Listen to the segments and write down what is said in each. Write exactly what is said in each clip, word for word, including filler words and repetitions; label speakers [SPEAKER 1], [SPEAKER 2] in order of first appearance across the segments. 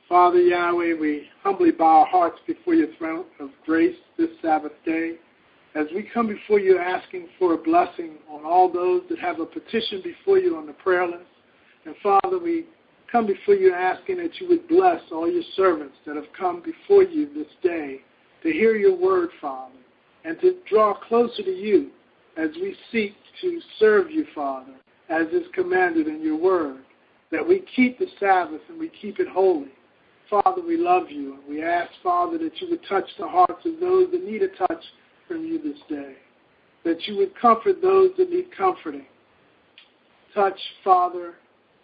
[SPEAKER 1] Father Yahweh, we humbly bow our hearts before your throne of grace this Sabbath day as we come before you asking for a blessing on all those that have a petition before you on the prayer list. And Father, we come before you asking that you would bless all your servants that have come before you this day to hear your word, Father, and to draw closer to you as we seek to serve you, Father, as is commanded in your word, that we keep the Sabbath and we keep it holy. Father, we love you, and we ask, Father, that you would touch the hearts of those that need a touch from you this day, that you would comfort those that need comforting. Touch, Father,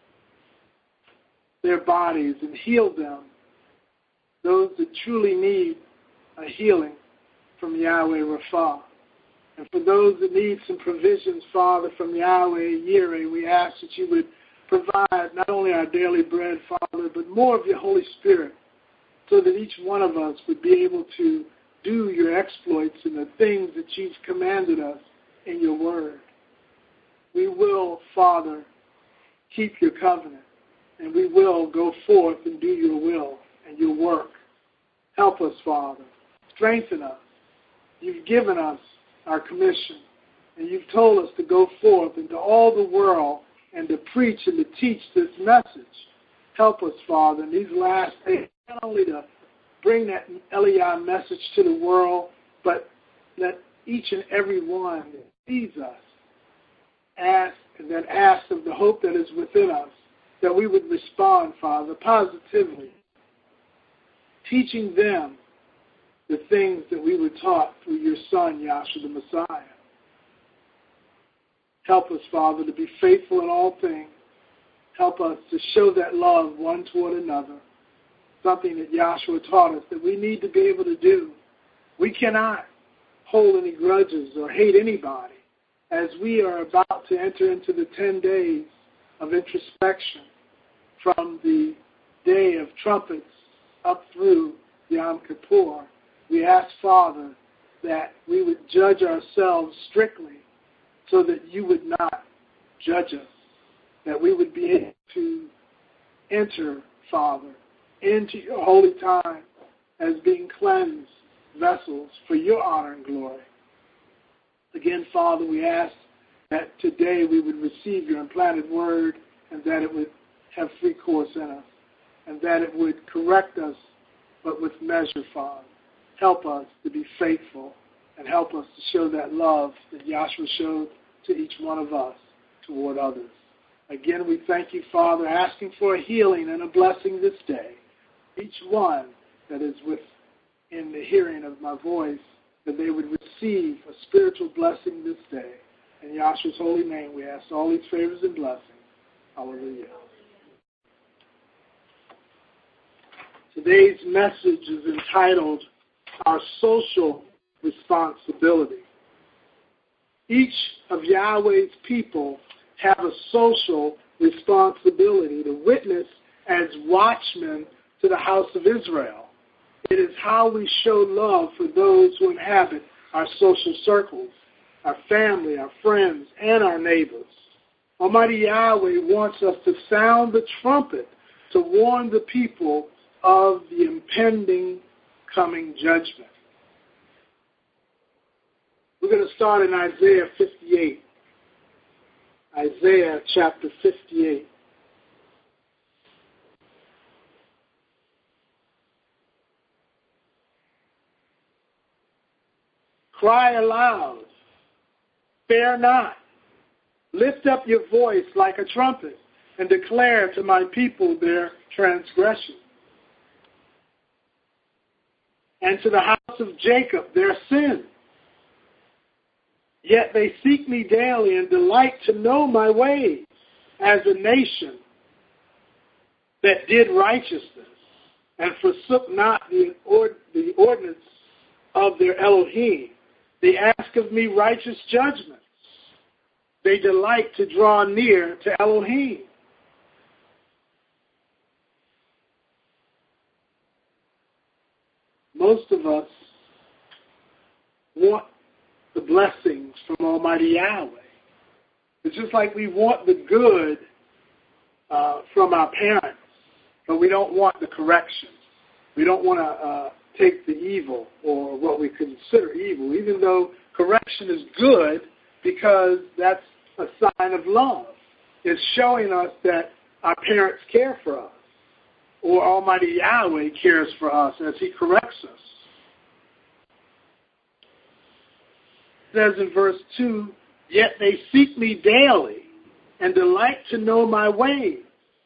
[SPEAKER 1] their bodies and heal them, those that truly need a healing from Yahweh Rapha. And for those that need some provisions, Father, from Yahweh Yireh, we ask that you would provide not only our daily bread, Father, but more of your Holy Spirit, so that each one of us would be able to do your exploits and the things that you've commanded us in your word. We will, Father, keep your covenant, and we will go forth and do your will and your work. Help us, Father. Strengthen us. You've given us our commission, and you've told us to go forth into all the world and to preach and to teach this message. Help us, Father, in these last days, not only to bring that Eliah message to the world, but that each and every one that sees us ask, and that asks of the hope that is within us, that we would respond, Father, positively, teaching them the things that we were taught through your Son, Yahshua the Messiah. Help us, Father, to be faithful in all things. Help us to show that love one toward another, something that Yahshua taught us that we need to be able to do. We cannot hold any grudges or hate anybody as we are about to enter into the ten days of introspection from the day of trumpets up through Yom Kippur. We ask, Father, that we would judge ourselves strictly so that you would not judge us, that we would be able to enter, Father, into your holy time as being cleansed vessels for your honor and glory. Again, Father, we ask that today we would receive your implanted word and that it would have free course in us and that it would correct us, but with measure, Father. Help us to be faithful and help us to show that love that Yahshua showed to each one of us toward others. Again, we thank you, Father, asking for a healing and a blessing this day. Each one that is within the hearing of my voice, that they would receive a spiritual blessing this day. In Yahshua's holy name, we ask all these favors and blessings. Hallelujah. Today's message is entitled, Our Social Responsibility. Each of Yahweh's people have a social responsibility to witness as watchmen to the house of Israel. It is how we show love for those who inhabit our social circles, our family, our friends, and our neighbors. Almighty Yahweh wants us to sound the trumpet to warn the people of the impending coming judgment. We're going to start in Isaiah fifty-eight. Isaiah chapter fifty-eight. Cry aloud, spare not. Lift up your voice like a trumpet and declare to my people their transgression, and to the house of Jacob their sin. Yet they seek me daily and delight to know my ways, as a nation that did righteousness and forsook not the, ord- the ordinance of their Elohim. They ask of me righteous judgments. They delight to draw near to Elohim. Most of us want the blessings from Almighty Yahweh. It's just like we want the good uh, from our parents but we don't want the correction. We don't want to uh, take the evil or what we consider evil, even though correction is good because that's a sign of love. It's showing us that our parents care for us, or Almighty Yahweh cares for us as He corrects us. It says in verse two, yet they seek me daily and delight to know my ways.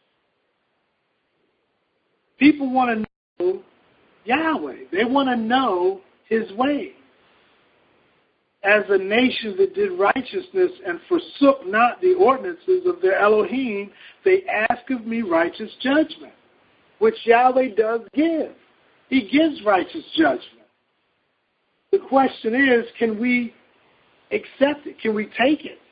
[SPEAKER 1] People want to know Yahweh. They want to know His ways. As a nation that did righteousness and forsook not the ordinances of their Elohim, they ask of me righteous judgment, which Yahweh does give. He gives righteous judgment. The question is, can we accept it? Can we take it?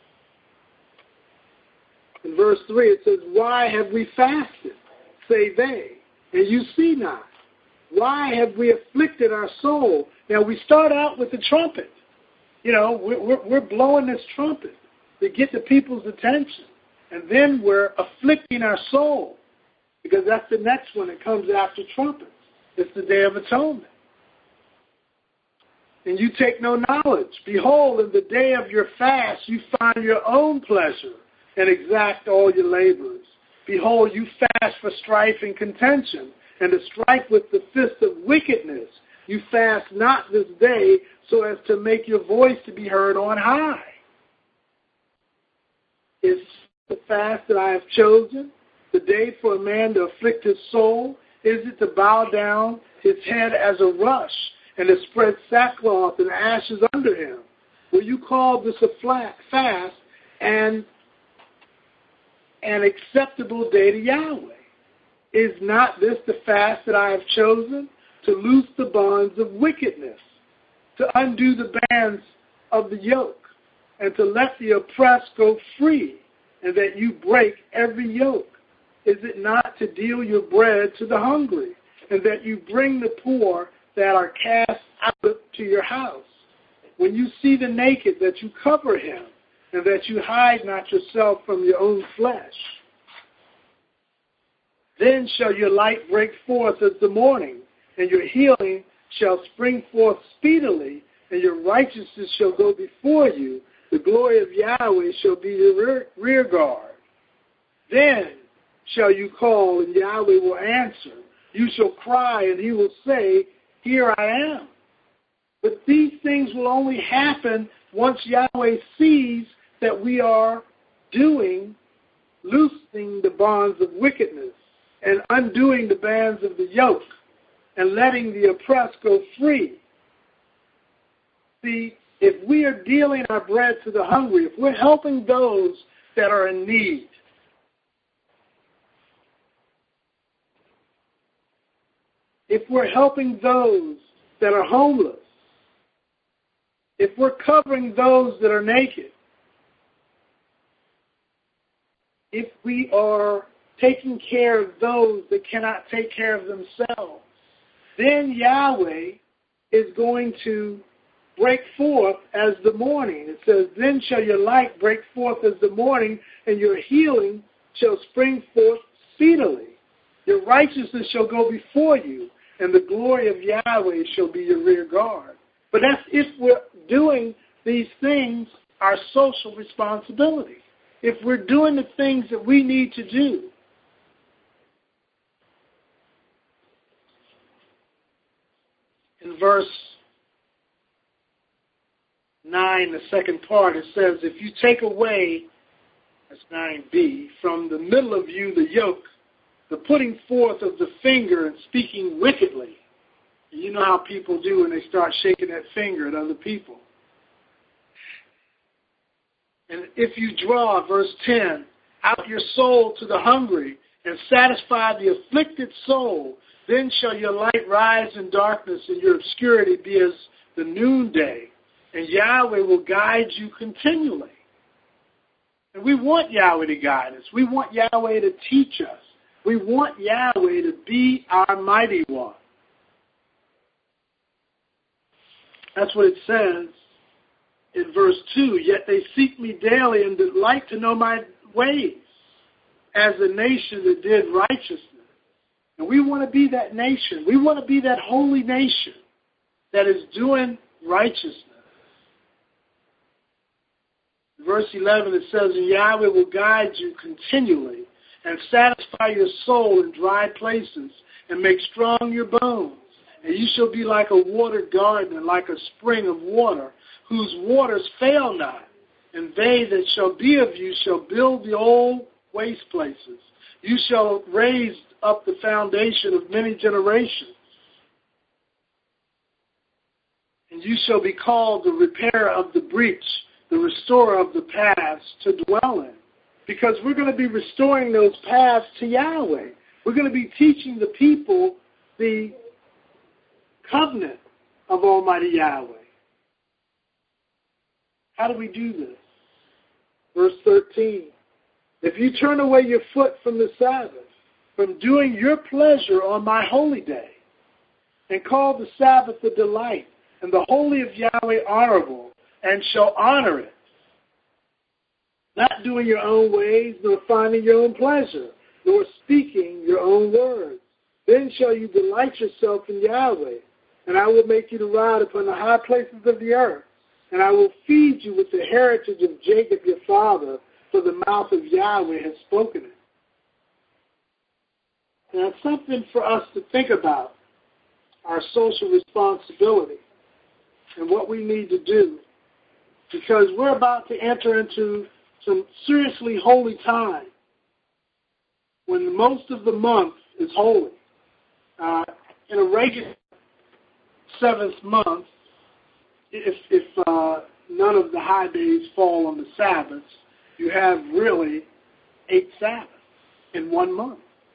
[SPEAKER 1] In verse three it says, why have we fasted, say they, and you see not? Why have we afflicted our soul? Now we start out with the trumpet. You know, we're, we're blowing this trumpet to get the people's attention. And then we're afflicting our soul, because that's the next one that comes after trumpets. It's the Day of Atonement. And you take no knowledge. Behold, in the day of your fast you find your own pleasure and exact all your labors. Behold, you fast for strife and contention, and to strike with the fist of wickedness. You fast not this day so as to make your voice to be heard on high. Is the fast that I have chosen, the day for a man to afflict his soul? Is it to bow down his head as a rush and to spread sackcloth and ashes under him? Will you call this a flat fast and an acceptable day to Yahweh? Is not this the fast that I have chosen? To loose the bonds of wickedness, to undo the bands of the yoke, and to let the oppressed go free, and that you break every yoke? Is it not to deal your bread to the hungry, and that you bring the poor that are cast out to your house? When you see the naked, that you cover him, and that you hide not yourself from your own flesh? Then shall your light break forth as the morning, and your healing shall spring forth speedily, and your righteousness shall go before you. The glory of Yahweh shall be your rear, rear guard. Then shall you call, and Yahweh will answer. You shall cry, and He will say, here I am. But these things will only happen once Yahweh sees that we are doing, loosening the bonds of wickedness, and undoing the bands of the yoke, and letting the oppressed go free. See, if we are dealing our bread to the hungry, if we're helping those that are in need, if we're helping those that are homeless, if we're covering those that are naked, if we are taking care of those that cannot take care of themselves, then Yahweh is going to break forth as the morning. It says, then shall your light break forth as the morning, and your healing shall spring forth speedily. Your righteousness shall go before you, and the glory of Yahweh shall be your rear guard. But that's if we're doing these things, our social responsibility. If we're doing the things that we need to do. In verse nine, the second part, it says, if you take away, that's nine b, from the middle of you the yoke, the putting forth of the finger and speaking wickedly. You know how people do when they start shaking that finger at other people. And if you draw, verse ten, out your soul to the hungry and satisfy the afflicted soul, then shall your light rise in darkness and your obscurity be as the noonday, and Yahweh will guide you continually. And we want Yahweh to guide us. We want Yahweh to teach us. We want Yahweh to be our mighty one. That's what it says in verse two. Yet they seek me daily and delight to know my ways, as a nation that did righteousness And we want to be that nation. We want to be that holy nation that is doing righteousness. Verse eleven, it says, and Yahweh will guide you continually and satisfy your soul in dry places and make strong your bones. And you shall be like a watered garden and like a spring of water, whose waters fail not. And they that shall be of you shall build the old waste places. You shall raise up the foundation of many generations. And you shall be called the repairer of the breach, the restorer of the paths to dwell in. Because we're going to be restoring those paths to Yahweh. We're going to be teaching the people the covenant of Almighty Yahweh. How do we do this? Verse thirteen. If you turn away your foot from the Sabbath, from doing your pleasure on my holy day, and call the Sabbath a delight, and the holy of Yahweh honorable, and shall honor it, not doing your own ways, nor finding your own pleasure, nor speaking your own words, then shall you delight yourself in Yahweh, and I will make you to ride upon the high places of the earth, and I will feed you with the heritage of Jacob your father, for the mouth of Yahweh has spoken it. Now, it's something for us to think about, our social responsibility and what we need to do, because we're about to enter into some seriously holy time when most of the month is holy. Uh, in a regular seventh month, if, if uh, none of the high days fall on the Sabbaths, you have really eight Sabbaths in one month.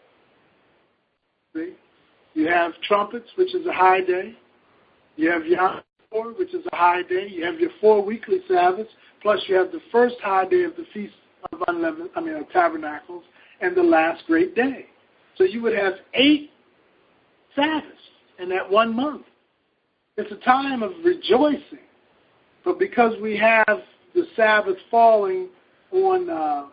[SPEAKER 1] See? You have trumpets, which is a high day. You have Yom Kippur, which is a high day. You have your four weekly Sabbaths, plus you have the first high day of the Feast of Unleavened, I mean, of Tabernacles, and the last great day. So you would have eight Sabbaths in that one month. It's a time of rejoicing. But because we have the Sabbath falling on uh,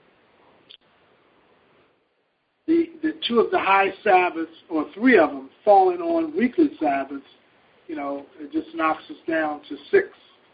[SPEAKER 1] the the two of the high Sabbaths, or three of them, falling on weekly Sabbaths, you know, it just knocks us down to six.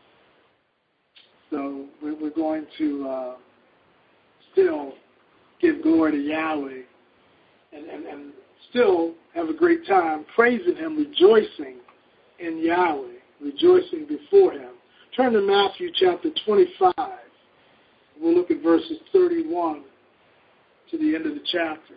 [SPEAKER 1] So we're going to uh, still give glory to Yahweh and, and, and still have a great time praising Him, rejoicing in Yahweh, rejoicing before Him. Turn to Matthew chapter twenty-five. We'll look at verses thirty-one to the end of the chapter.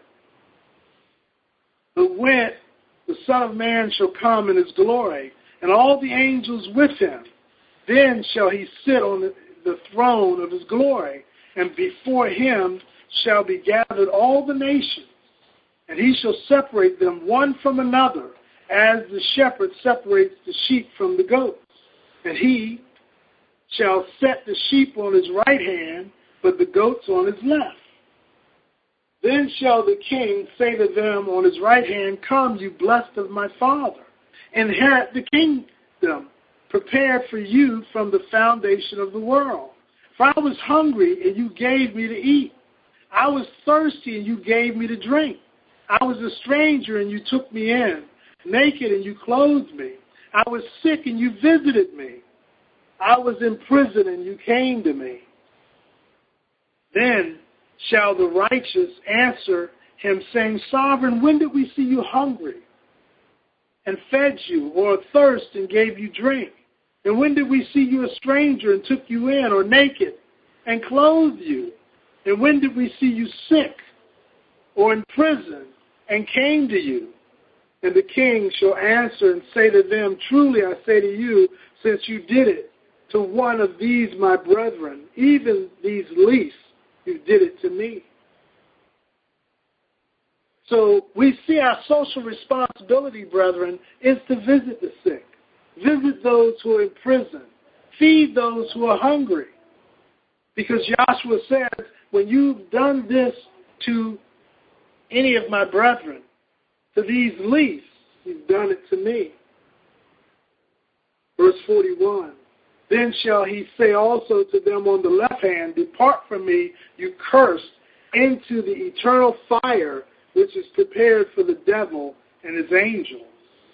[SPEAKER 1] But when the Son of Man shall come in His glory, and all the angels with Him, then shall He sit on the, the throne of His glory, and before Him shall be gathered all the nations, and He shall separate them one from another, as the shepherd separates the sheep from the goats. And He shall set the sheep on His right hand, but the goats on His left. Then shall the King say to them on His right hand, come, you blessed of my Father, inherit the kingdom prepared for you from the foundation of the world. For I was hungry, and you gave me to eat. I was thirsty, and you gave me to drink. I was a stranger, and you took me in. Naked, and you clothed me. I was sick, and you visited me. I was in prison, and you came to me. Then shall the righteous answer Him, saying, Sovereign, when did we see you hungry and fed you, or athirst and gave you drink? And when did we see you a stranger and took you in, or naked and clothed you? And when did we see you sick or in prison and came to you? And the King shall answer and say to them, Truly I say to you, since you did it to one of these my brethren, even these least, you did it to me. So we see our social responsibility, brethren, is to visit the sick, visit those who are in prison, feed those who are hungry. Because Joshua says, when you've done this to any of my brethren, to these least, you've done it to me. Verse forty-one, then shall He say also to them on the left hand, Depart from me, you cursed, into the eternal fire, which is prepared for the devil and his angels.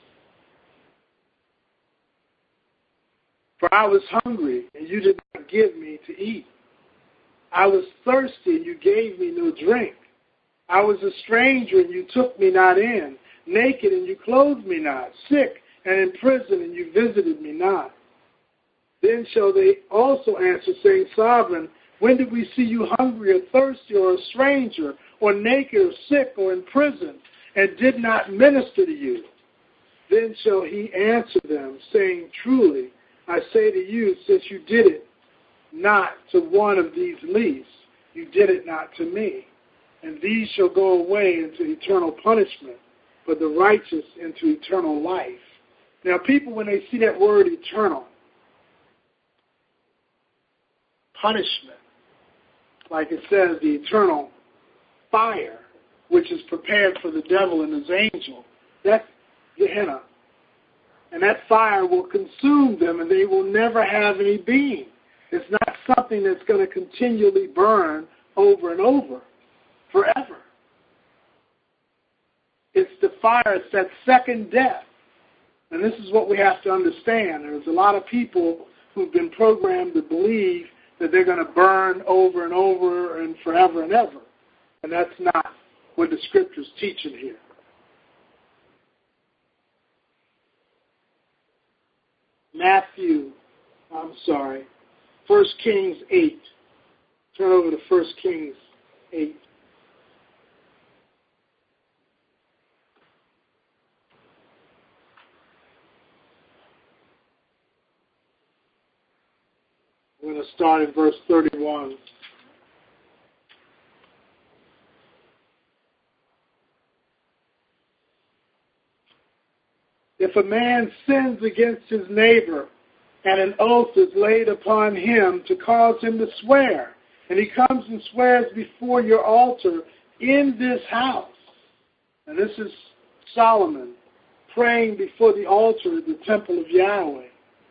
[SPEAKER 1] For I was hungry, and you did not give me to eat. I was thirsty, and you gave me no drink. I was a stranger, and you took me not in. Naked, and you clothed me not. Sick, and in prison, and you visited me not. Then shall they also answer, saying, Sovereign, when did we see you hungry or thirsty or a stranger or naked or sick or in prison and did not minister to you? Then shall he answer them, saying, Truly, I say to you, since you did it not to one of these least, you did it not to me. And these shall go away into eternal punishment, but the righteous into eternal life. Now, people, when they see that word eternal, punishment, like it says, the eternal fire, which is prepared for the devil and his angel, that's Gehenna. And that fire will consume them, and they will never have any being. It's not something that's going to continually burn over and over, forever. It's the fire, it's that second death. And this is what we have to understand. There's a lot of people who've been programmed to believe that they're going to burn over and over and forever and ever. And that's not what the Scripture's teaching here. Matthew, I'm sorry, First Kings eight. Turn over to First Kings eight. I'm going to start in verse thirty-one. If a man sins against his neighbor, and an oath is laid upon him to cause him to swear, and he comes and swears before your altar in this house, and this is Solomon praying before the altar at the temple of Yahweh,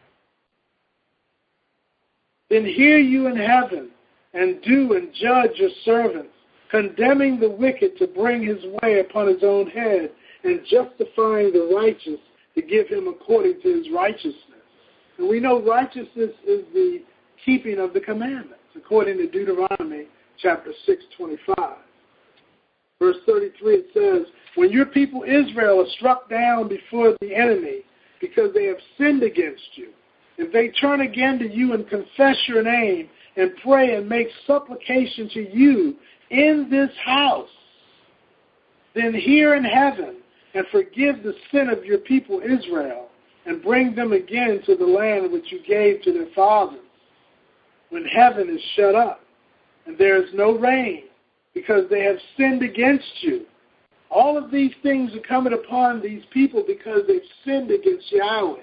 [SPEAKER 1] then hear you in heaven, and do and judge your servants, condemning the wicked to bring his way upon his own head, and justifying the righteous to give him according to his righteousness. And we know righteousness is the keeping of the commandments, according to Deuteronomy chapter six, twenty-five. Verse thirty-three, it says, when your people Israel are struck down before the enemy because they have sinned against you, if they turn again to you and confess your name and pray and make supplication to you in this house, then hear in heaven and forgive the sin of your people Israel, and bring them again to the land which you gave to their fathers, when heaven is shut up, and there is no rain, because they have sinned against you. All of these things are coming upon these people because they've sinned against Yahweh.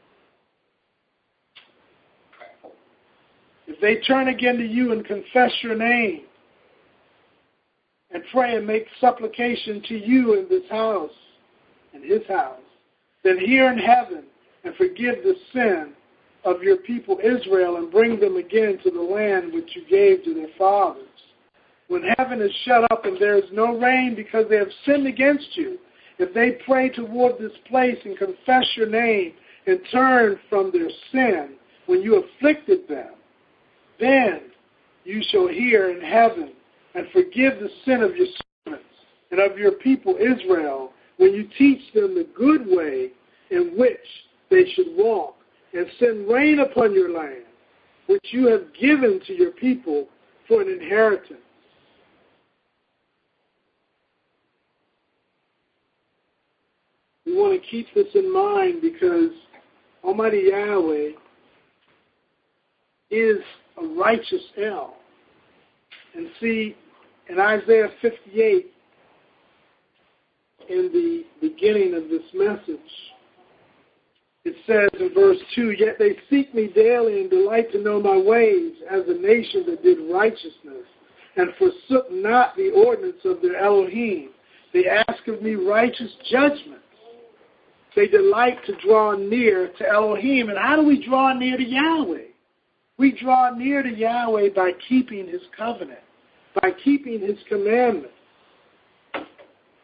[SPEAKER 1] If they turn again to you and confess your name, and pray and make supplication to you in this house, in his house, then hear in heaven and forgive the sin of your people Israel and bring them again to the land which you gave to their fathers. When heaven is shut up and there is no rain because they have sinned against you, if they pray toward this place and confess your name and turn from their sin when you afflicted them, then you shall hear in heaven and forgive the sin of your servants and of your people Israel, when you teach them the good way in which they should walk, and send rain upon your land, which you have given to your people for an inheritance. We want to keep this in mind because Almighty Yahweh is a righteous El. And see, in Isaiah fifty-eight, in the beginning of this message, it says in verse two, yet they seek me daily and delight to know my ways, as a nation that did righteousness and forsook not the ordinance of their Elohim. They ask of me righteous judgments. They delight to draw near to Elohim. And how do we draw near to Yahweh? We draw near to Yahweh by keeping his covenant, by keeping his commandments.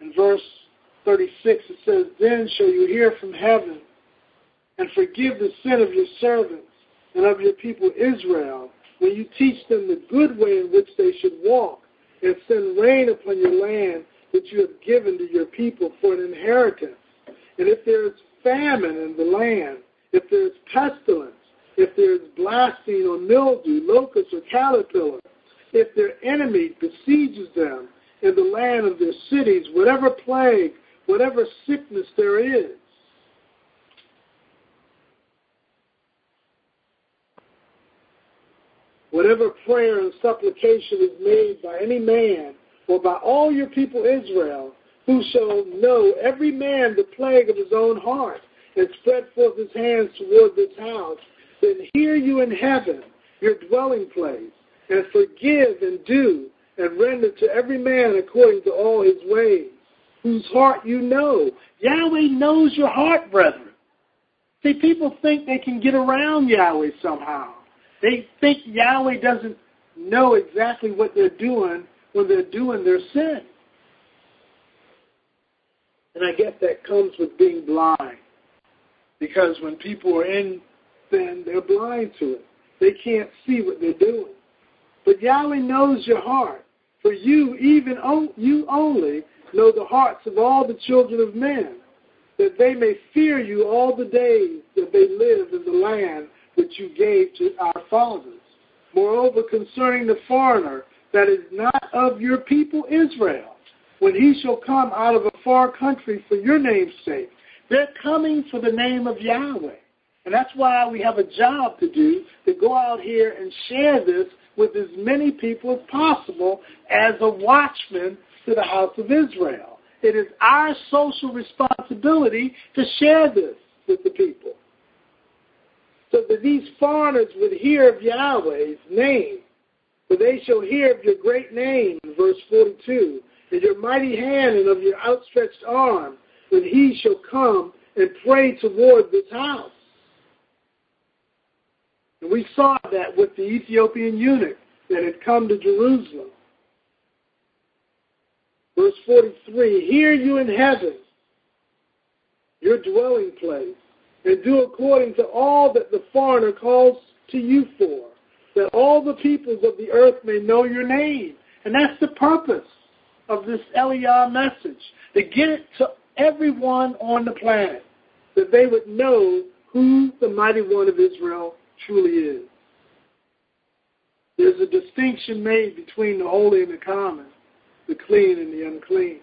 [SPEAKER 1] In verse thirty-six, it says, then shall you hear from heaven and forgive the sin of your servants and of your people Israel, when you teach them the good way in which they should walk, and send rain upon your land that you have given to your people for an inheritance. And if there is famine in the land, if there is pestilence, if there is blasting or mildew, locust or caterpillar, if their enemy besieges them in the land of their cities, whatever plague, whatever sickness there is, whatever prayer and supplication is made by any man or by all your people Israel, who shall know every man the plague of his own heart, and spread forth his hands toward this house, then hear you in heaven, your dwelling place, and forgive and do, and render to every man according to all his ways, whose heart you know. Yahweh knows your heart, brethren. See, people think they can get around Yahweh somehow. They think Yahweh doesn't know exactly what they're doing when they're doing their sin. And I guess that comes with being blind. Because when people are in sin, they're blind to it. They can't see what they're doing. But Yahweh knows your heart. For you, even o- you only, know the hearts of all the children of men, that they may fear you all the days that they live in the land which you gave to our fathers. Moreover, concerning the foreigner that is not of your people Israel, when he shall come out of a far country for your name's sake, they're coming for the name of Yahweh. And that's why we have a job to do, to go out here and share this with as many people as possible as a watchman to the house of Israel. It is our social responsibility to share this with the people, so that these foreigners would hear of Yahweh's name. For they shall hear of your great name, in verse forty-two, and your mighty hand and of your outstretched arm, when he shall come and pray toward this house. And we saw that with the Ethiopian eunuch that had come to Jerusalem. Verse forty-three, hear you in heaven, your dwelling place, and do according to all that the foreigner calls to you for, that all the peoples of the earth may know your name. And that's the purpose of this Eliah message, to get it to everyone on the planet, that they would know who the mighty one of Israel truly is. There's a distinction made between the holy and the common, the clean and the unclean.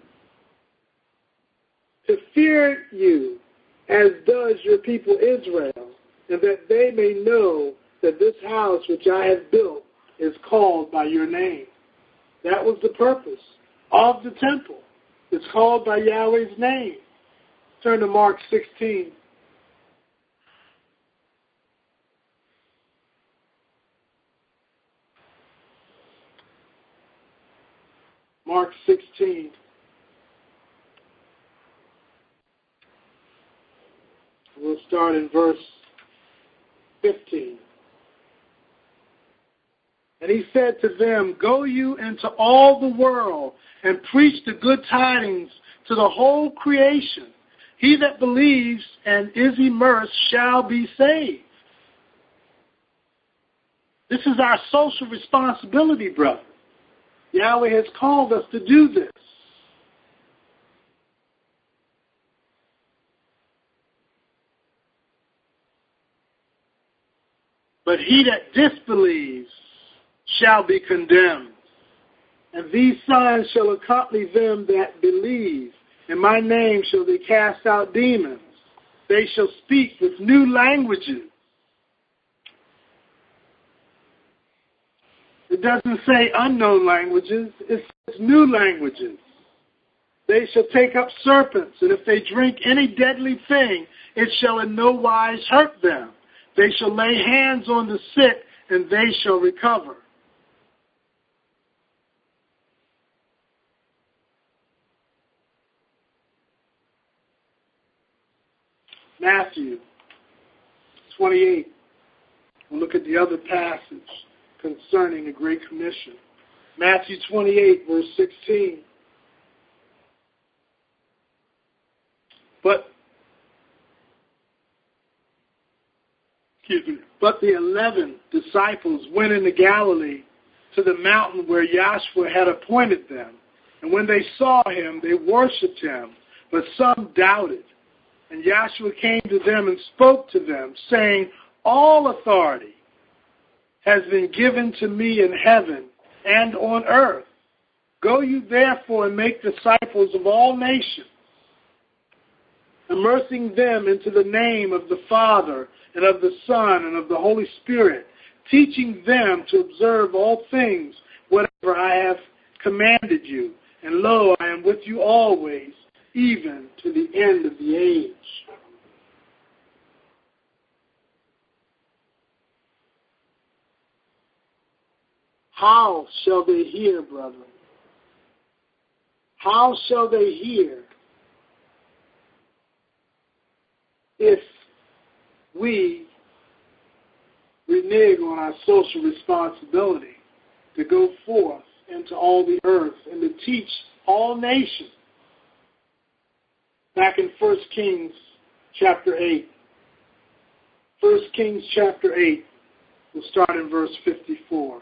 [SPEAKER 1] To fear you, as does your people Israel, and that they may know that this house which I have built is called by your name. That was the purpose of the temple. It's called by Yahweh's name. Turn to Mark sixteen. Mark sixteen. We'll start in verse fifteen. And he said to them, go you into all the world and preach the good tidings to the whole creation. He that believes and is immersed shall be saved. This is our social responsibility, brother. Yahweh has called us to do this. But he that disbelieves shall be condemned. And these signs shall accompany them that believe. In my name shall they cast out demons. They shall speak with new languages. It doesn't say unknown languages. It says new languages. They shall take up serpents, and if they drink any deadly thing, it shall in no wise hurt them. They shall lay hands on the sick, and they shall recover. Matthew twenty-eight. We'll look at the other passage concerning the Great Commission. Matthew twenty-eight, verse sixteen. excuse me, but the eleven disciples went into Galilee to the mountain where Yahshua had appointed them. And when they saw him, they worshipped him, but some doubted. And Yahshua came to them and spoke to them, saying, all authority has been given to me in heaven and on earth. Go you therefore and make disciples of all nations, immersing them into the name of the Father and of the Son and of the Holy Spirit, teaching them to observe all things whatever I have commanded you. And lo, I am with you always, even to the end of the age. How shall they hear, brethren? How shall they hear if we renege on our social responsibility to go forth into all the earth and to teach all nations? Back in First Kings chapter eight. First Kings chapter eight. We'll start in verse fifty-four.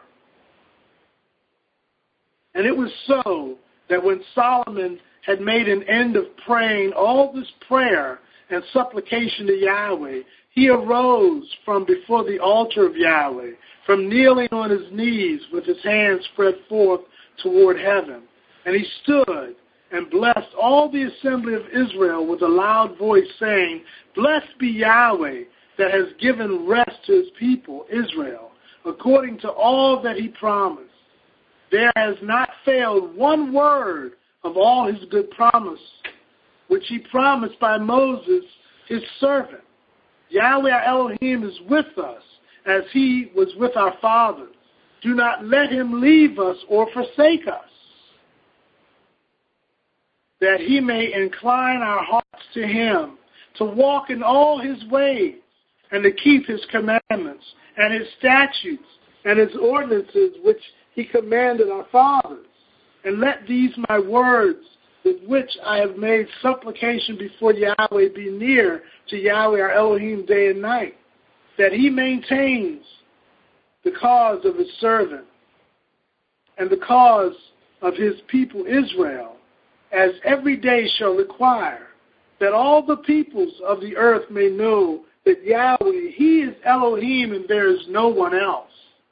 [SPEAKER 1] And it was so that when Solomon had made an end of praying all this prayer and supplication to Yahweh, he arose from before the altar of Yahweh, from kneeling on his knees with his hands spread forth toward heaven. And he stood and blessed all the assembly of Israel with a loud voice, saying, blessed be Yahweh that has given rest to his people, Israel, according to all that he promised. There has not failed one word of all his good promise, which he promised by Moses, his servant. Yahweh our Elohim is with us, as he was with our fathers. Do not let him leave us or forsake us, that he may incline our hearts to him, to walk in all his ways, and to keep his commandments, and his statutes, and his ordinances, which he commanded our fathers. And let these my words, with which I have made supplication before Yahweh, be near to Yahweh our Elohim day and night, that he maintains the cause of his servant and the cause of his people Israel, as every day shall require, that all the peoples of the earth may know that Yahweh, he is Elohim, and there is no one else.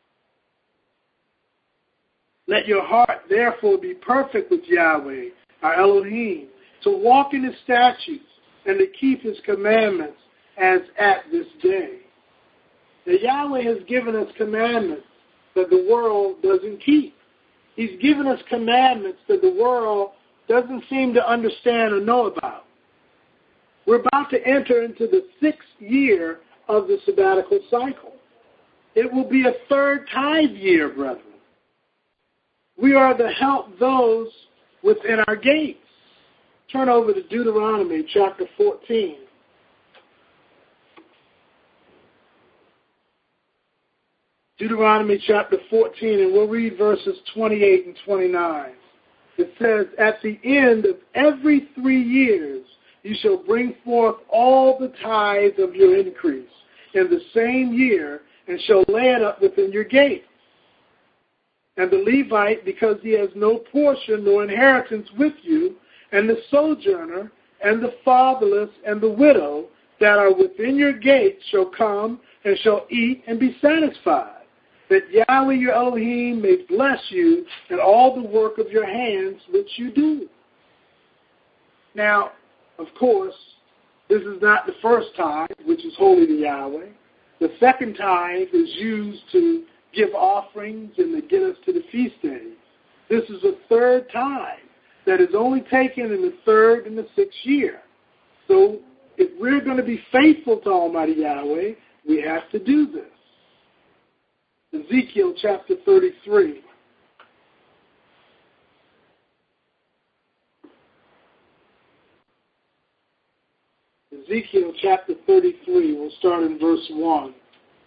[SPEAKER 1] Let your heart therefore be perfect with Yahweh, our Elohim, to walk in his statutes and to keep his commandments as at this day. Now Yahweh has given us commandments that the world doesn't keep. He's given us commandments that the world doesn't seem to understand or know about. We're about to enter into the sixth year of the sabbatical cycle. It will be a third tithe year, brethren. We are to help those within our gates. Turn over to Deuteronomy chapter fourteen. Deuteronomy chapter fourteen, and we'll read verses twenty-eight and twenty-nine. It says, at the end of every three years, you shall bring forth all the tithe of your increase in the same year, and shall lay it up within your gates. And the Levite, because he has no portion nor inheritance with you, and the sojourner, and the fatherless, and the widow, that are within your gates, shall come and shall eat and be satisfied, that Yahweh your Elohim may bless you in all the work of your hands which you do. Now, of course, this is not the first tithe, which is holy to Yahweh. The second tithe is used to give offerings and to get us to the feast days. This is a third tithe that is only taken in the third and the sixth year. So if we're going to be faithful to Almighty Yahweh, we have to do this. Ezekiel chapter thirty-three. Ezekiel chapter thirty-three, we'll start in verse one.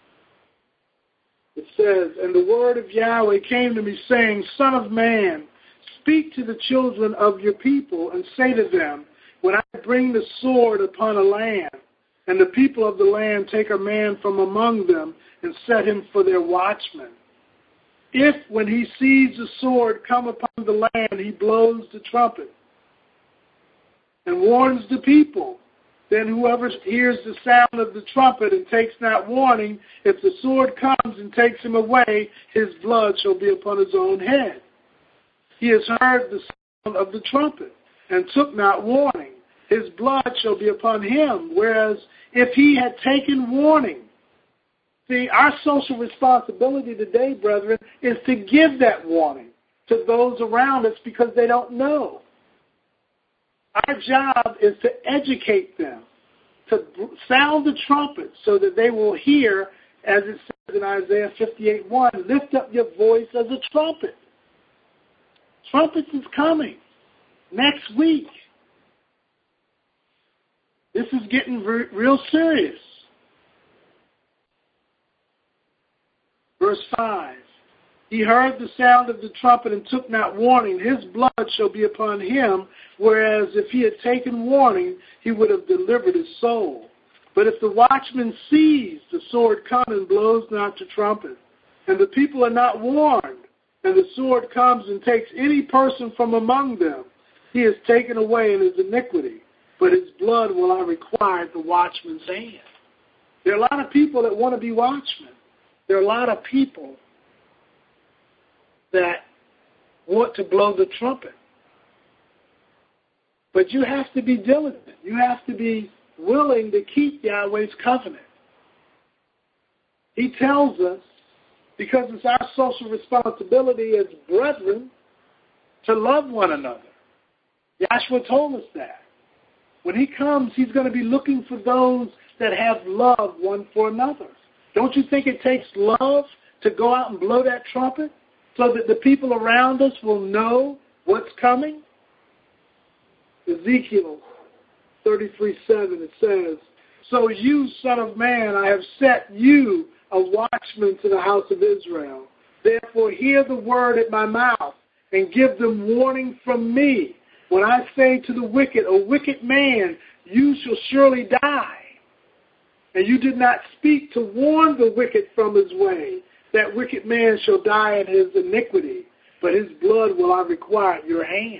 [SPEAKER 1] It says, and the word of Yahweh came to me, saying, Son of man, speak to the children of your people, and say to them, when I bring the sword upon a land, And the people of the land take a man from among them and set him for their watchman. If, when he sees the sword come upon the land, he blows the trumpet and warns the people, then whoever hears the sound of the trumpet and takes not warning, if the sword comes and takes him away, his blood shall be upon his own head. He has heard the sound of the trumpet and took not warning. His blood shall be upon him, whereas if he had taken warning. See, our social responsibility today, brethren, is to give that warning to those around us because they don't know. Our job is to educate them, to sound the trumpet so that they will hear, as it says in Isaiah fifty-eight one, lift up your voice as a trumpet. Trumpets is coming next week. This is getting re- real serious. Verse five. He heard the sound of the trumpet and took not warning. His blood shall be upon him, whereas if he had taken warning, he would have delivered his soul. But if the watchman sees the sword come and blows not the trumpet, and the people are not warned, and the sword comes and takes any person from among them, he is taken away in his iniquity, but his blood will I require at the watchman's hand. There are a lot of people that want to be watchmen. There are a lot of people that want to blow the trumpet. But you have to be diligent. You have to be willing to keep Yahweh's covenant. He tells us, because it's our social responsibility as brethren, to love one another. Yahshua told us that. When he comes, he's going to be looking for those that have love one for another. Don't you think it takes love to go out and blow that trumpet so that the people around us will know what's coming? Ezekiel thirty-three seven, it says, so you, son of man, I have set you a watchman to the house of Israel. Therefore hear the word at my mouth and give them warning from me. When I say to the wicked, O wicked man, you shall surely die. And you did not speak to warn the wicked from his way. That wicked man shall die in his iniquity, but his blood will I require at your hand.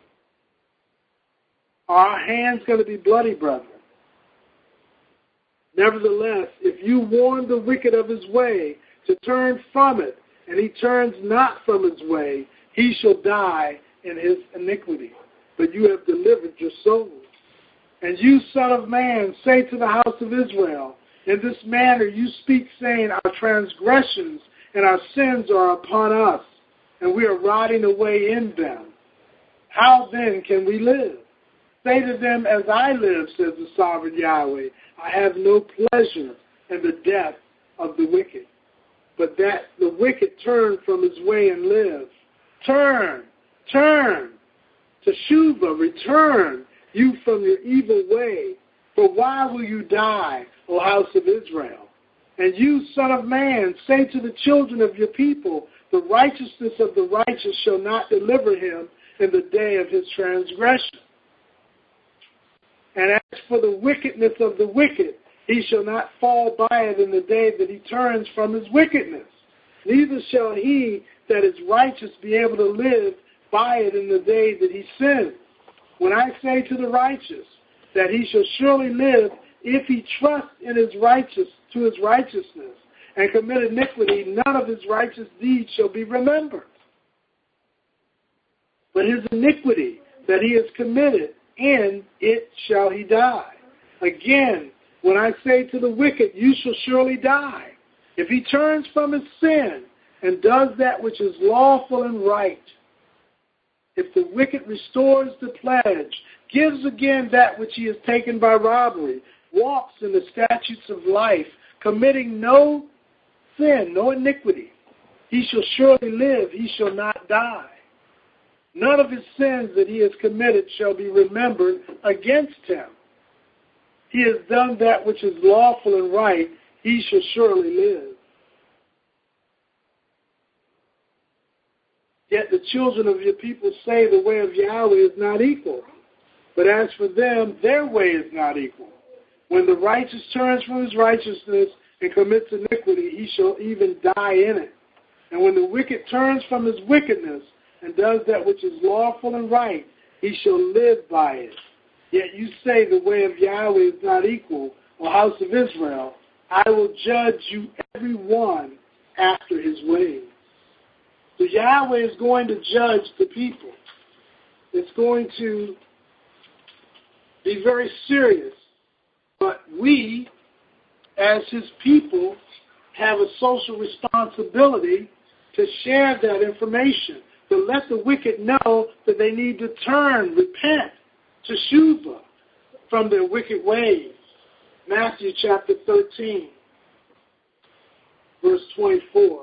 [SPEAKER 1] Are our hands going to be bloody, brethren? Nevertheless, if you warn the wicked of his way to turn from it, and he turns not from his way, he shall die in his iniquity. But you have delivered your soul. And you, son of man, say to the house of Israel, in this manner you speak, saying, our transgressions and our sins are upon us, and we are rotting away in them. How then can we live? Say to them, as I live, says the sovereign Yahweh, I have no pleasure in the death of the wicked, but that the wicked turn from his way and live. Turn, turn, Teshuvah, return you from your evil way. For why will you die, O house of Israel? And you, son of man, say to the children of your people, the righteousness of the righteous shall not deliver him in the day of his transgression. And as for the wickedness of the wicked, he shall not fall by it in the day that he turns from his wickedness. Neither shall he that is righteous be able to live by it in the day that he sins. When I say to the righteous that he shall surely live if he trusts in his righteous to his righteousness and commit iniquity, none of his righteous deeds shall be remembered. But his iniquity that he has committed, in it shall he die. Again, when I say to the wicked, you shall surely die, if he turns from his sin and does that which is lawful and right. If the wicked restores the pledge, gives again that which he has taken by robbery, walks in the statutes of life, committing no sin, no iniquity, he shall surely live, he shall not die. None of his sins that he has committed shall be remembered against him. He has done that which is lawful and right, he shall surely live. Yet the children of your people say the way of Yahweh is not equal. But as for them, their way is not equal. When the righteous turns from his righteousness and commits iniquity, he shall even die in it. And when the wicked turns from his wickedness and does that which is lawful and right, he shall live by it. Yet you say the way of Yahweh is not equal, O house of Israel. I will judge you every one after his ways. So Yahweh is going to judge the people. It's going to be very serious. But we, as his people, have a social responsibility to share that information, to let the wicked know that they need to turn, repent, to Shuvah from their wicked ways. Matthew chapter thirteen, verse twenty-four.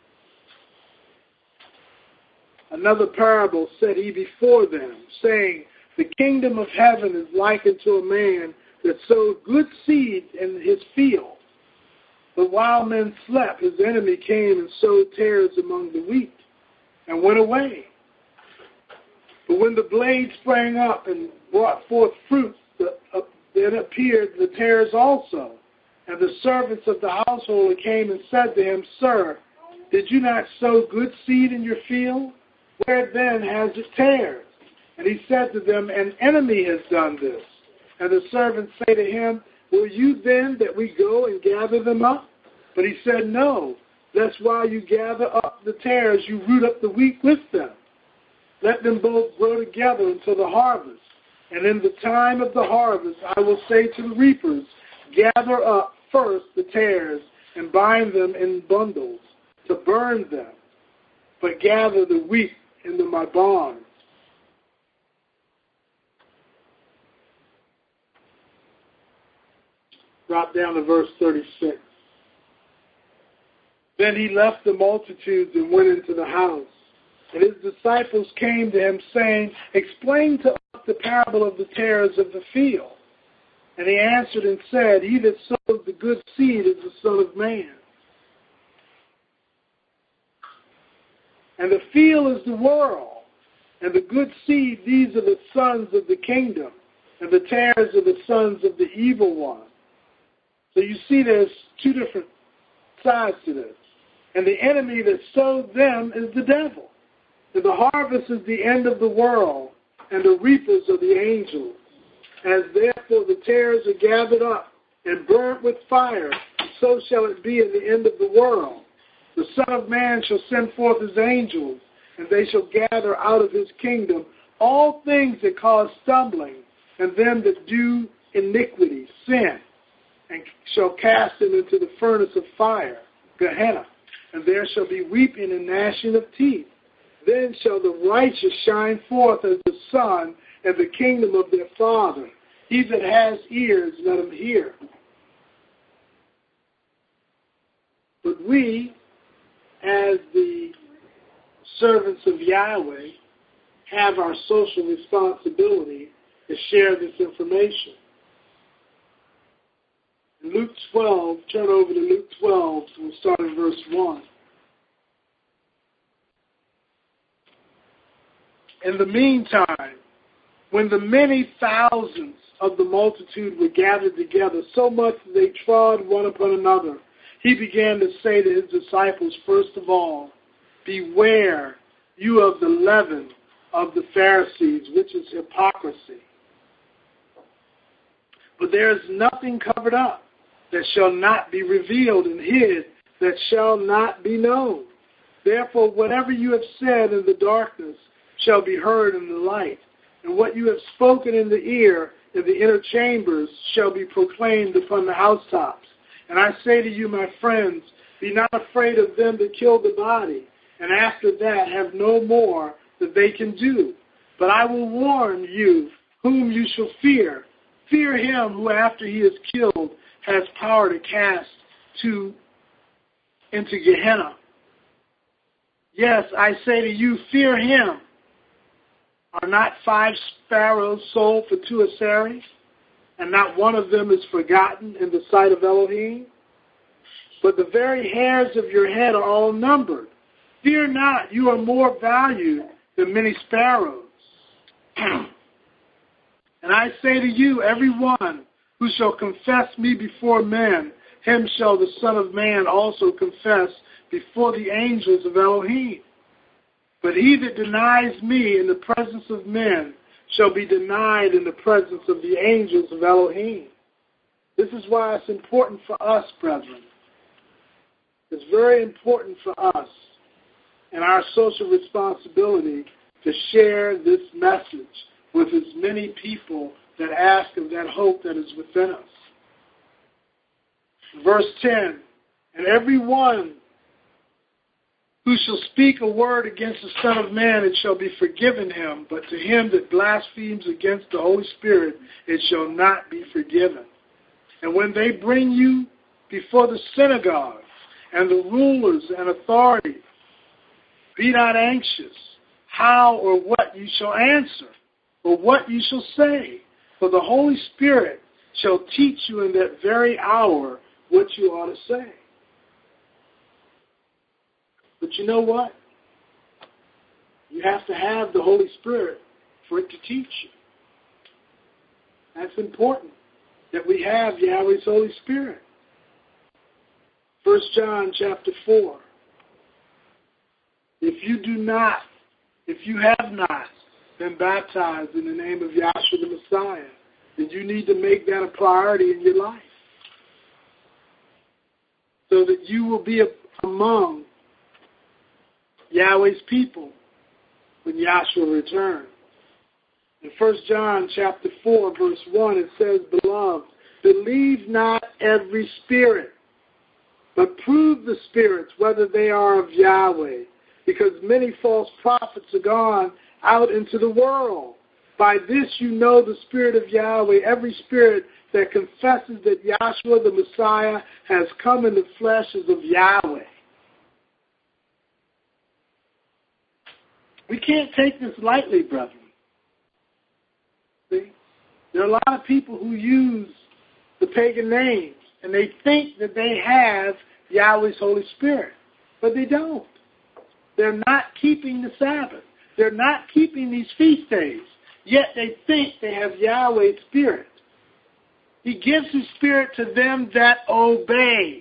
[SPEAKER 1] Another parable said he before them, saying, the kingdom of heaven is likened to a man that sowed good seed in his field. But while men slept, his enemy came and sowed tares among the wheat and went away. But when the blade sprang up and brought forth fruit, the, uh, then appeared the tares also. And the servants of the householder came and said to him, Sir, did you not sow good seed in your field? Where then has it tares? And he said to them, An enemy has done this. And the servants say to him, Will you then that we go and gather them up? But he said, No, lest while you gather up the tares, you root up the wheat with them. Let them both grow together until the harvest. And in the time of the harvest, I will say to the reapers, Gather up first the tares and bind them in bundles to burn them, but gather the wheat into my barns. Drop down to verse thirty-six. Then he left the multitudes and went into the house. And his disciples came to him, saying, Explain to us the parable of the tares of the field. And he answered and said, He that sows the good seed is the Son of Man. And the field is the world. And the good seed, these are the sons of the kingdom. And the tares are the sons of the evil one. So you see there's two different sides to this. And the enemy that sowed them is the devil. And the harvest is the end of the world, and the reapers are the angels. As therefore the tares are gathered up and burnt with fire, so shall it be in the end of the world. The Son of Man shall send forth his angels, and they shall gather out of his kingdom all things that cause stumbling, and them that do iniquity, sin, and shall cast them into the furnace of fire, Gehenna. And there shall be weeping and gnashing of teeth. Then shall the righteous shine forth as the sun and the kingdom of their Father. He that has ears, let him hear. But we, as the servants of Yahweh, have our social responsibility to share this information. In Luke twelve, turn over to Luke twelve, we'll start in verse one. In the meantime, when the many thousands of the multitude were gathered together, so much that they trod one upon another, he began to say to his disciples, first of all, Beware you of the leaven of the Pharisees, which is hypocrisy. But there is nothing covered up that shall not be revealed, and hid that shall not be known. Therefore, whatever you have said in the darkness shall be heard in the light, and what you have spoken in the ear in the inner chambers shall be proclaimed upon the housetops. And I say to you, my friends, be not afraid of them that kill the body, and after that have no more that they can do. But I will warn you whom you shall fear. Fear him who after he is killed has power to cast to into Gehenna. Yes, I say to you, fear him. Are not five sparrows sold for two asseries, and not one of them is forgotten in the sight of Elohim? But the very hairs of your head are all numbered. Fear not, you are more valued than many sparrows. And I say to you, every one who shall confess me before men, him shall the Son of Man also confess before the angels of Elohim. But he that denies me in the presence of men shall be denied in the presence of the angels of Elohim. This is why it's important for us, brethren. It's very important for us and our social responsibility to share this message with as many people that ask of that hope that is within us. Verse ten, and every one who shall speak a word against the Son of Man, it shall be forgiven him, but to him that blasphemes against the Holy Spirit, it shall not be forgiven. And when they bring you before the synagogues and the rulers and authorities, be not anxious how or what you shall answer, or what you shall say, for the Holy Spirit shall teach you in that very hour what you ought to say. But you know what? You have to have the Holy Spirit for it to teach you. That's important, that we have Yahweh's Holy Spirit. First John chapter four. If you do not, if you have not been baptized in the name of Yahshua the Messiah, then you need to make that a priority in your life, so that you will be among Yahweh's people when Yahshua returns. In First John chapter four, verse one, it says, Beloved, believe not every spirit, but prove the spirits whether they are of Yahweh, because many false prophets are gone out into the world. By this you know the Spirit of Yahweh. Every spirit that confesses that Yahshua the Messiah has come in the flesh is of Yahweh. We can't take this lightly, brethren. See? There are a lot of people who use the pagan names, and they think that they have Yahweh's Holy Spirit, but they don't. They're not keeping the Sabbath. They're not keeping these feast days, yet they think they have Yahweh's Spirit. He gives His Spirit to them that obey.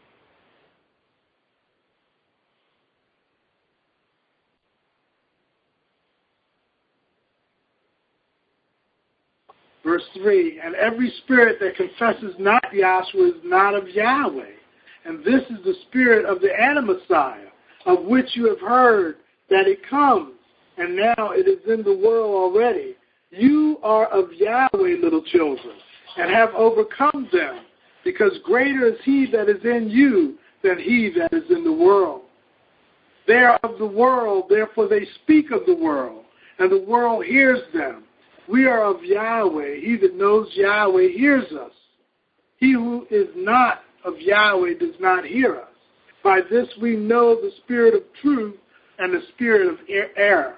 [SPEAKER 1] Verse three, and every spirit that confesses not Yahshua is not of Yahweh. And this is the spirit of the Anti-Messiah, of which you have heard that it comes, and now it is in the world already. You are of Yahweh, little children, and have overcome them, because greater is He that is in you than he that is in the world. They are of the world, therefore they speak of the world, and the world hears them. We are of Yahweh. He that knows Yahweh hears us. He who is not of Yahweh does not hear us. By this we know the spirit of truth and the spirit of error.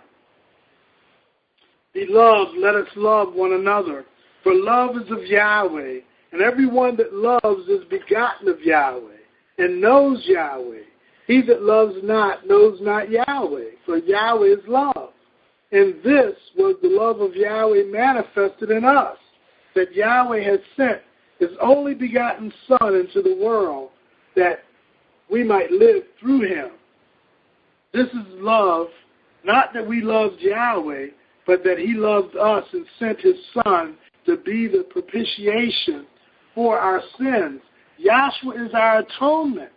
[SPEAKER 1] Beloved, let us love one another, for love is of Yahweh, and everyone that loves is begotten of Yahweh, and knows Yahweh. He that loves not knows not Yahweh, for Yahweh is love. And this was the love of Yahweh manifested in us, that Yahweh has sent His only begotten Son into the world, that we might live through Him. This is love, not that we loved Yahweh, but that He loved us and sent His Son to be the propitiation for our sins. Yahshua is our atonement.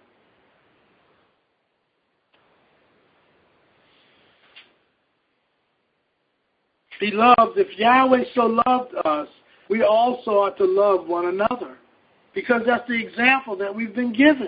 [SPEAKER 1] Beloved, if Yahweh so loved us, we also ought to love one another, because that's the example that we've been given.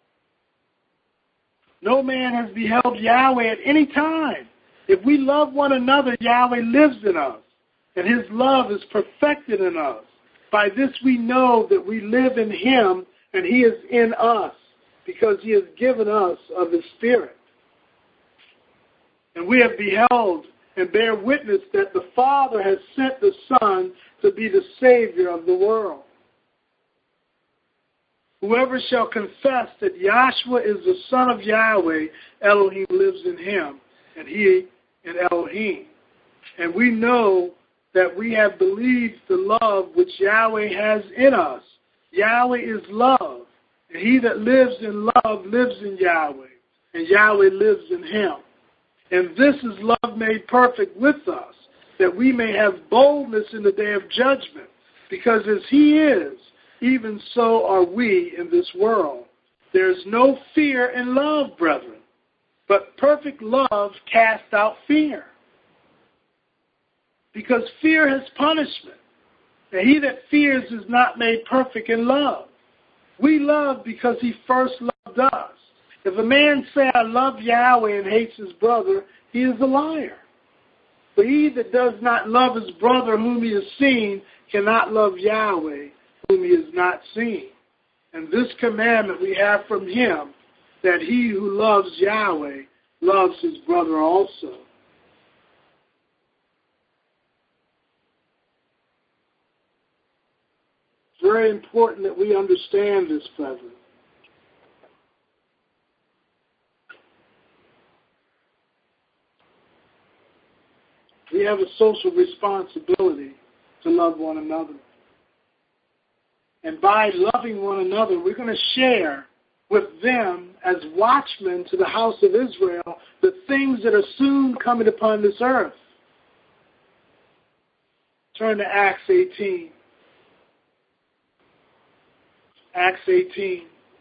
[SPEAKER 1] No man has beheld Yahweh at any time. If we love one another, Yahweh lives in us, and His love is perfected in us. By this we know that we live in Him, and He is in us, because He has given us of His Spirit. And we have beheld and bear witness that the Father has sent the Son to be the Savior of the world. Whoever shall confess that Yahshua is the Son of Yahweh, Elohim lives in him, and he in Elohim. And we know that we have believed the love which Yahweh has in us. Yahweh is love, and he that lives in love lives in Yahweh, and Yahweh lives in him. And this is love made perfect with us, that we may have boldness in the day of judgment, because as he is, even so are we in this world. There is no fear in love, brethren, but perfect love casts out fear. Because fear has punishment, and he that fears is not made perfect in love. We love because he first loved us. If a man say, I love Yahweh and hates his brother, he is a liar. For he that does not love his brother whom he has seen cannot love Yahweh whom he has not seen. And this commandment we have from him, that he who loves Yahweh loves his brother also. It's very important that we understand this, brethren. We have a social responsibility to love one another. And by loving one another, we're going to share with them as watchmen to the house of Israel the things that are soon coming upon this earth. Turn to Acts eighteen. Acts eighteen.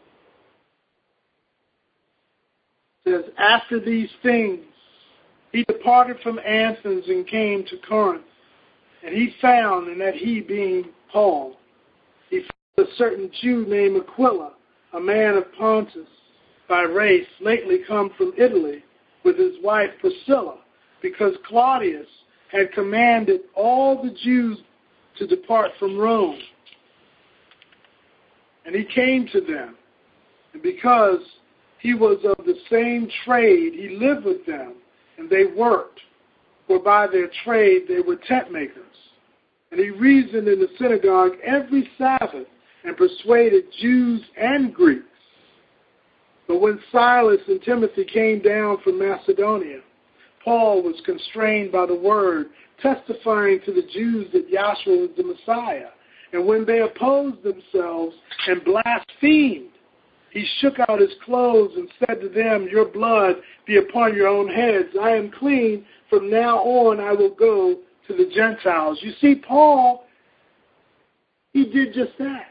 [SPEAKER 1] It says, after these things, he departed from Athens and came to Corinth. And he found, and that he being Paul, he found a certain Jew named Aquila, a man of Pontus, by race, lately come from Italy, with his wife Priscilla, because Claudius had commanded all the Jews to depart from Rome. And he came to them, and because he was of the same trade, he lived with them, and they worked, for by their trade they were tent makers. And he reasoned in the synagogue every Sabbath, and persuaded Jews and Greeks. But when Silas and Timothy came down from Macedonia, Paul was constrained by the word, testifying to the Jews that Yahshua was the Messiah. And when they opposed themselves and blasphemed, he shook out his clothes and said to them, your blood be upon your own heads. I am clean. From now on I will go to the Gentiles. You see, Paul, he did just that.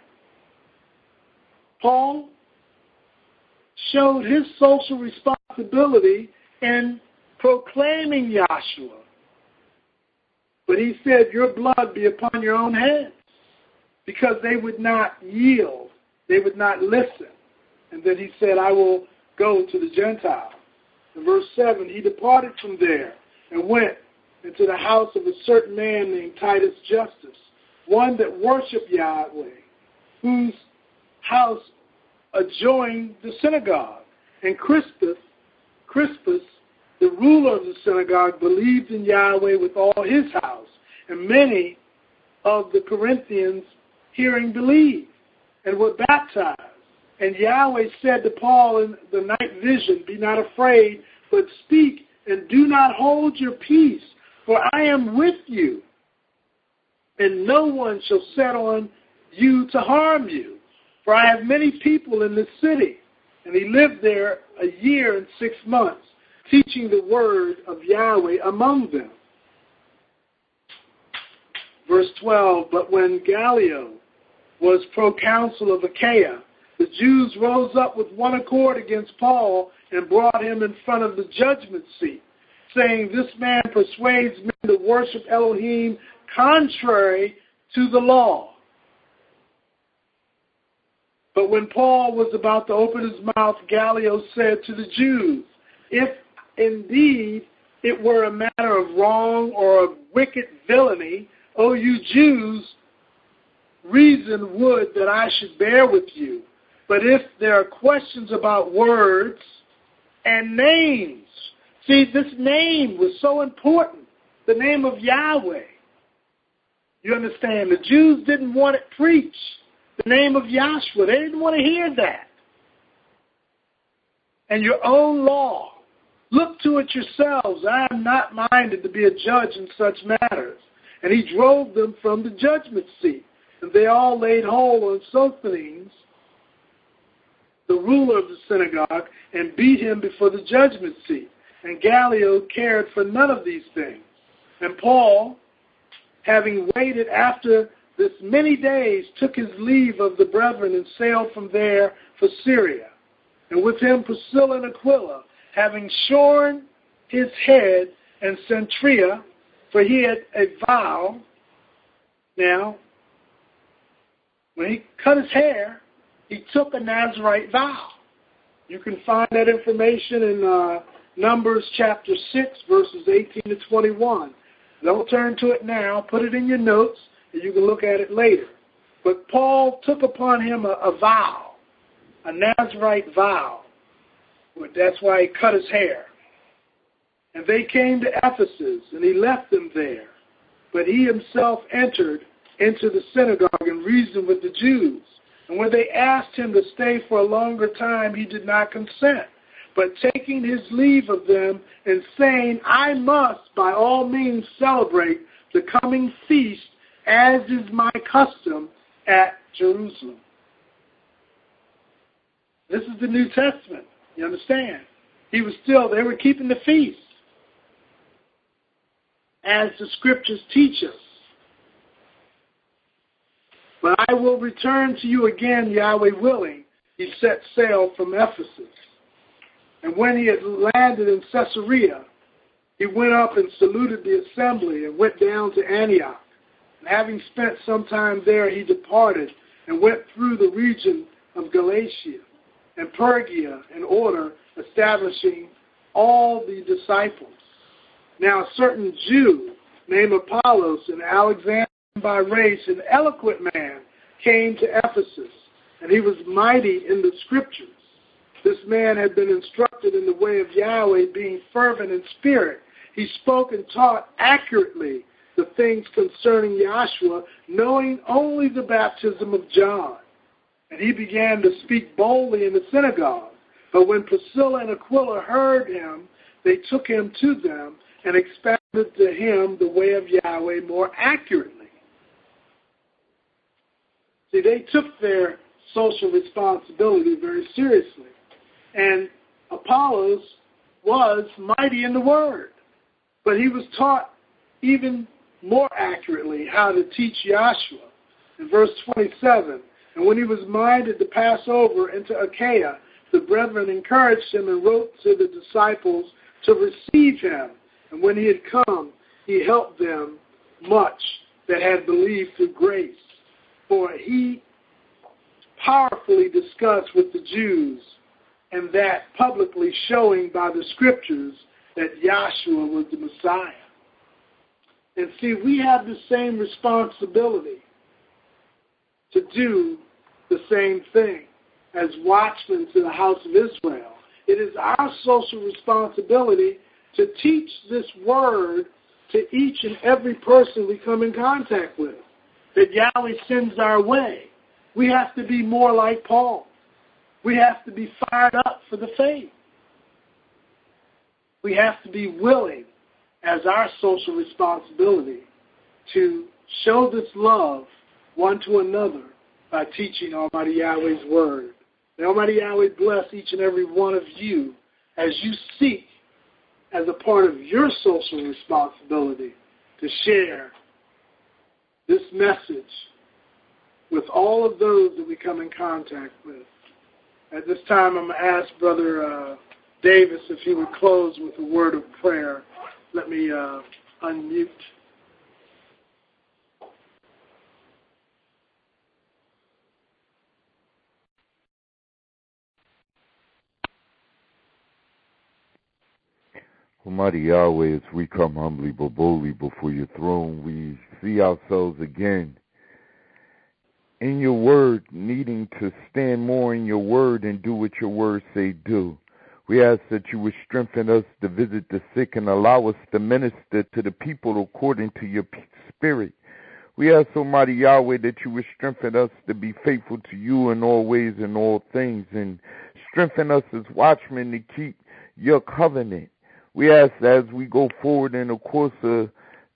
[SPEAKER 1] Paul showed his social responsibility in proclaiming Yahshua. But he said, your blood be upon your own heads, because they would not yield. They would not listen. And then he said, I will go to the Gentiles. In verse seven, he departed from there and went into the house of a certain man named Titus Justus, one that worshiped Yahweh, whose house adjoined the synagogue. And Crispus, Crispus, the ruler of the synagogue, believed in Yahweh with all his house. And many of the Corinthians, hearing, believed and were baptized. And Yahweh said to Paul in the night vision, be not afraid, but speak and do not hold your peace, for I am with you, and no one shall set on you to harm you. For I have many people in this city. And he lived there a year and six months, teaching the word of Yahweh among them. Verse twelve, but when Gallio was proconsul of Achaia, the Jews rose up with one accord against Paul and brought him in front of the judgment seat, saying, this man persuades men to worship Elohim contrary to the law. But when Paul was about to open his mouth, Gallio said to the Jews, if indeed it were a matter of wrong or of wicked villainy, O you Jews, reason would that I should bear with you. But if there are questions about words and names, see, this name was so important, the name of Yahweh. You understand? The Jews didn't want it preached, the name of Yahshua. They didn't want to hear that. And your own law. Look to it yourselves. I am not minded to be a judge in such matters. and he drove them from the judgment seat. And they all laid hold on Sosthenes, the ruler of the synagogue, and beat him before the judgment seat. And Gallio cared for none of these things. And Paul, having waited after this many days, took his leave of the brethren and sailed from there for Syria. And with him Priscilla and Aquila, having shorn his head and Centria, for he had a vow. Now, when he cut his hair, he took a Nazirite vow. You can find that information in uh, Numbers chapter six, verses eighteen to twenty-one. Don't turn to it now. Put it in your notes, and you can look at it later. But Paul took upon him a, a vow, a Nazirite vow. That's why he cut his hair. And they came to Ephesus, and he left them there. But he himself entered into the synagogue and reasoned with the Jews. And when they asked him to stay for a longer time, he did not consent. But taking his leave of them and saying, I must by all means celebrate the coming feast, as is my custom at Jerusalem. This is the New Testament. You understand? He was still, they were keeping the feast, as the scriptures teach us. But I will return to you again, Yahweh willing. He set sail from Ephesus. And when he had landed in Caesarea, he went up and saluted the assembly and went down to Antioch. And having spent some time there, he departed and went through the region of Galatia and Phrygia in order, establishing all the disciples. Now a certain Jew named Apollos, an Alexander by race, an eloquent man, came to Ephesus, and he was mighty in the scriptures. This man had been instructed in the way of Yahweh, being fervent in spirit. He spoke and taught accurately the things concerning Yahshua, knowing only the baptism of John. And he began to speak boldly in the synagogue. But when Priscilla and Aquila heard him, they took him to them and expounded to him the way of Yahweh more accurately. See, they took their social responsibility very seriously. And Apollos was mighty in the word, but he was taught even more accurately how to teach Yahshua. In verse twenty-seven, and when he was minded to pass over into Achaia, the brethren encouraged him and wrote to the disciples to receive him. And when he had come, he helped them much that had believed through grace. For he powerfully discussed with the Jews, and that publicly showing by the scriptures that Yahshua was the Messiah. And see, we have the same responsibility to do the same thing as watchmen to the house of Israel. It is our social responsibility to teach this word to each and every person we come in contact with, that Yahweh sends our way. We have to be more like Paul. We have to be fired up for the faith. We have to be willing, as our social responsibility, to show this love one to another by teaching Almighty Yahweh's word. May Almighty Yahweh bless each and every one of you as you seek, as a part of your social responsibility, to share this message with all of those that we come in contact with. At this time, I'm going to ask Brother uh, Davis if he would close with a word of prayer. Let me uh, unmute.
[SPEAKER 2] Almighty Yahweh, as we come humbly but boldly before your throne, we see ourselves again in your word, needing to stand more in your word and do what your word say do. We ask that you would strengthen us to visit the sick and allow us to minister to the people according to your spirit. We ask, Almighty Yahweh, that you would strengthen us to be faithful to you in all ways and all things, and strengthen us as watchmen to keep your covenant. We ask that as we go forward in the course of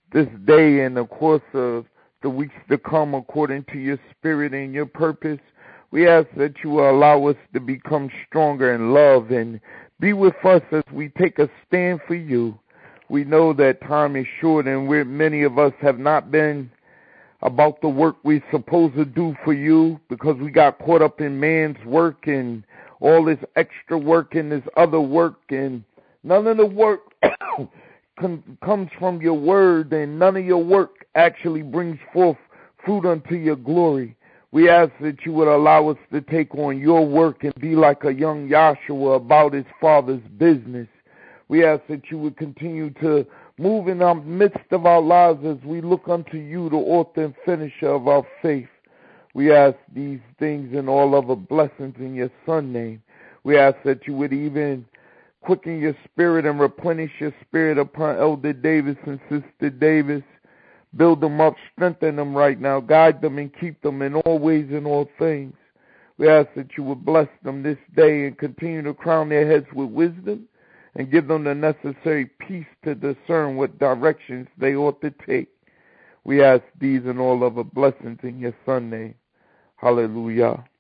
[SPEAKER 2] this day and the course of the weeks to come according to your spirit and your purpose. We ask that you will allow us to become stronger in love and be with us as we take a stand for you. We know that time is short and we're, many of us have not been about the work we're supposed to do for you because we got caught up in man's work and all this extra work and this other work, and none of the work comes from your word, and none of your work actually brings forth fruit unto your glory. We ask that you would allow us to take on your work and be like a young Joshua about his father's business. We ask that you would continue to move in the midst of our lives as we look unto you, the author and finisher of our faith. We ask these things and all other blessings in your Son's name. We ask that you would even quicken your spirit and replenish your spirit upon Elder Davis and Sister Davis. Build them up, strengthen them right now, guide them and keep them in all ways and all things. We ask that you would bless them this day and continue to crown their heads with wisdom and give them the necessary peace to discern what directions they ought to take. We ask these and all other blessings in your Son's name. Hallelujah.